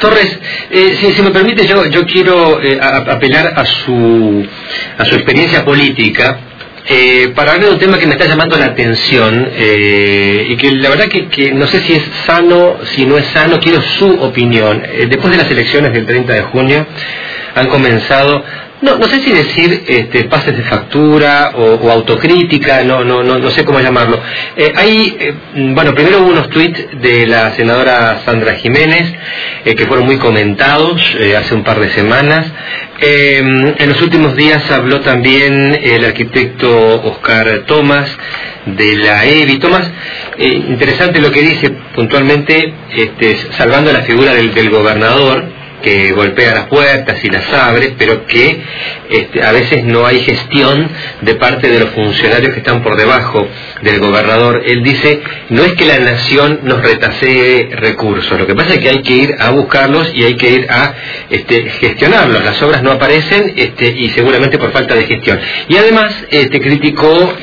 Torres, si me permite, yo quiero apelar a su experiencia política para hablar de un tema que me está llamando la atención y que la verdad que no sé si es sano, si no es sano, quiero su opinión. Después de las elecciones del 30 de junio han comenzado, no sé si decir pases de factura o autocrítica, no sé cómo llamarlo. Primero hubo unos tweets de la senadora Sandra Jiménez que fueron muy comentados hace un par de semanas. En los últimos días habló también el arquitecto Oscar Tomás de la EBI. Tomás, interesante lo que dice puntualmente, salvando la figura del gobernador, que golpea las puertas y las abre, pero que a veces no hay gestión de parte de los funcionarios que están por debajo del gobernador. Él dice, no es que la nación nos retasee recursos, lo que pasa es que hay que ir a buscarlos y hay que ir a gestionarlos. Las obras no aparecen y seguramente por falta de gestión. Y además criticó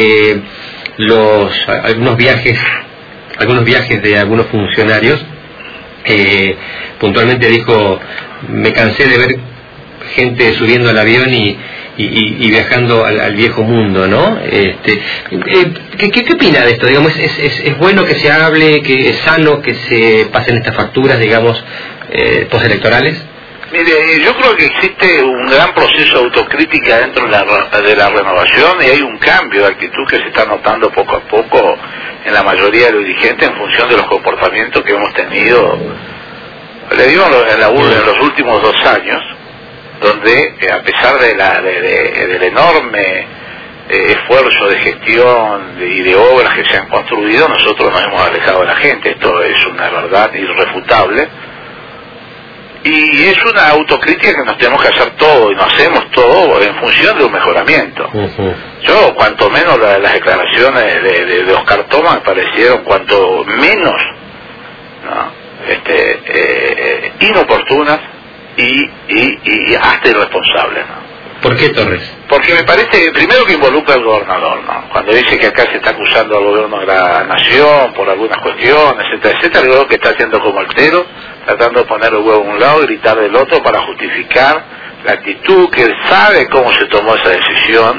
algunos viajes de algunos funcionarios. Puntualmente dijo, me cansé de ver gente subiendo al avión y viajando al viejo mundo, ¿no? ¿Qué opina de esto? Digamos, ¿es bueno que se hable, que es sano que se pasen estas facturas, digamos, postelectorales? Mire, yo creo que existe un gran proceso de autocrítica dentro de la renovación y hay un cambio de actitud que se está notando poco a poco en la mayoría de los dirigentes en función de los comportamientos que hemos tenido, le digo, en los últimos 2 años, donde a pesar del enorme esfuerzo de gestión y de obras que se han construido, nosotros nos hemos alejado de la gente. Esto es una verdad irrefutable. Y es una autocrítica que nos tenemos que hacer todo, y nos hacemos todo en función de un mejoramiento. Yo, cuanto menos las declaraciones de Oscar Tomás me parecieron cuanto menos, ¿no? Inoportunas y hasta irresponsables, ¿no? ¿Por qué, Torres? Porque me parece, primero, que involucra al gobernador, ¿no? Cuando dice que acá se está acusando al gobierno de la nación por algunas cuestiones, etcétera, creo que está haciendo como altero, tratando de poner el huevo a un lado y gritar del otro para justificar la actitud que él sabe cómo se tomó esa decisión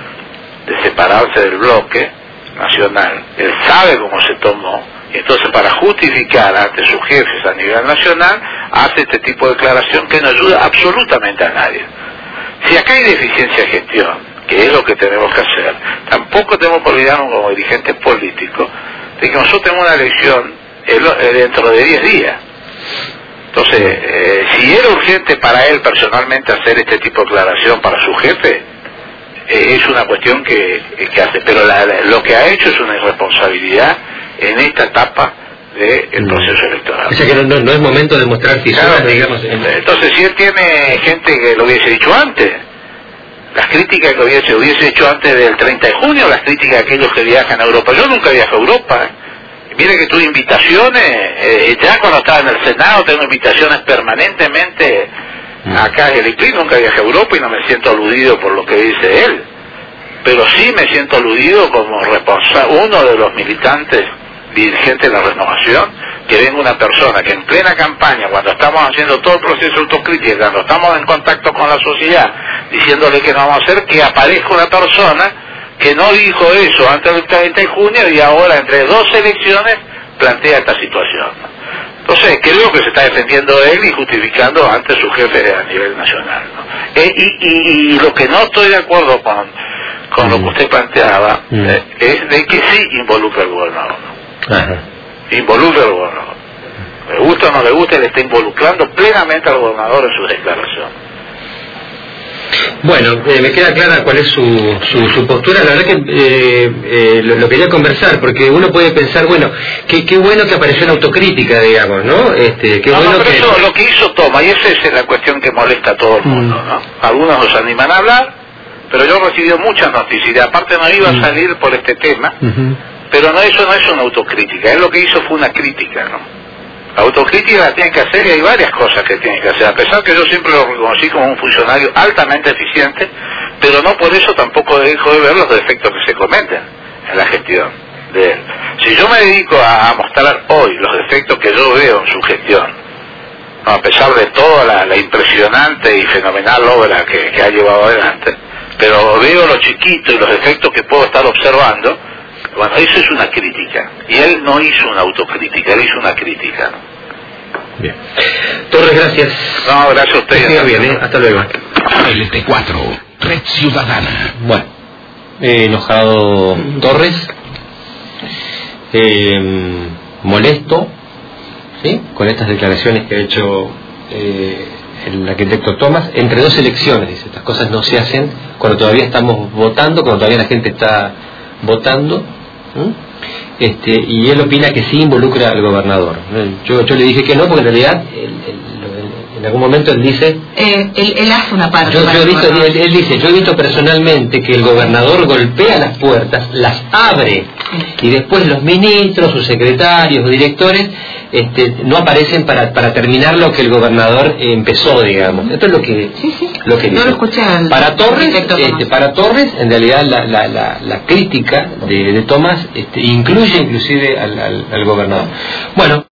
de separarse del bloque nacional. Él sabe cómo se tomó, y entonces para justificar ante sus jefes a nivel nacional hace este tipo de declaración que no ayuda absolutamente a nadie. Si acá hay deficiencia de gestión, que es lo que tenemos que hacer, tampoco tenemos que olvidarnos como dirigentes políticos de que nosotros tenemos una elección dentro de 10 días. Entonces, si era urgente para él personalmente hacer este tipo de declaración para su jefe, es una cuestión que hace, pero lo que ha hecho es una irresponsabilidad en esta etapa del proceso electoral. O sea que no es momento de mostrar fisuras, claro, digamos. Entonces, si él tiene gente que lo hubiese dicho antes, las críticas que hubiese hecho antes del 30 de junio, las críticas de aquellos que viajan a Europa. Yo nunca viajo a Europa, Mire que tuve invitaciones, ya cuando estaba en el Senado tengo invitaciones permanentemente acá en el ICLI. Nunca viajé a Europa y no me siento aludido por lo que dice él, pero sí me siento aludido como uno de los militantes dirigentes de la renovación, que venga una persona que en plena campaña, cuando estamos haciendo todo el proceso de autocrítica, cuando estamos en contacto con la sociedad, diciéndole que no vamos a hacer, que aparezca una persona que no dijo eso antes del 30 de junio y ahora entre 2 elecciones plantea esta situación. Entonces creo que se está defendiendo él y justificando ante su jefe a nivel nacional, ¿no? Y lo que no estoy de acuerdo con lo que usted planteaba es de que sí involucra al gobernador, ¿no? Involucra al gobernador. Le gusta o no le gusta, le está involucrando plenamente al gobernador en sus declaraciones. Bueno, me queda clara cuál es su postura. La verdad que lo quería conversar, porque uno puede pensar, bueno, qué bueno que apareció la autocrítica, digamos, ¿no? Pero eso lo que hizo Tomás, y esa es la cuestión que molesta a todo el mundo, ¿no? Algunos nos animan a hablar, pero yo he recibido muchas noticias, y aparte no iba a salir por este tema, pero eso no es una autocrítica, él lo que hizo fue una crítica, ¿no? La autocrítica la tienen que hacer y hay varias cosas que tienen que hacer, a pesar que yo siempre lo reconocí como un funcionario altamente eficiente, pero no por eso tampoco dejo de ver los defectos que se cometen en la gestión de él. Si yo me dedico a mostrar hoy los defectos que yo veo en su gestión, gobierno, a pesar de toda la impresionante y fenomenal obra que ha llevado adelante, pero veo lo chiquito y los efectos que puedo estar observando. Bueno, eso es una crítica, y él no hizo una autocrítica, él hizo una crítica, ¿no? Bien. Torres, gracias. No, gracias a usted. Que siga bien, hasta luego. LT4, Red Ciudadana. Bueno, enojado Torres, molesto, ¿sí?, con estas declaraciones que ha hecho el arquitecto Tomás, entre dos elecciones, dice, estas cosas no se hacen cuando todavía estamos votando, cuando todavía la gente está votando, y él opina que sí involucra al gobernador. Yo le dije que no, porque en realidad en algún momento él dice, él hace una parte. Él dice, yo he visto personalmente que el gobernador golpea las puertas, las abre, y después los ministros, sus secretarios o directores no aparecen para terminar lo que el gobernador empezó, digamos. Esto es lo que dice. No lo escuché para Torres, en realidad la crítica de Tomás incluye inclusive al gobernador. Bueno.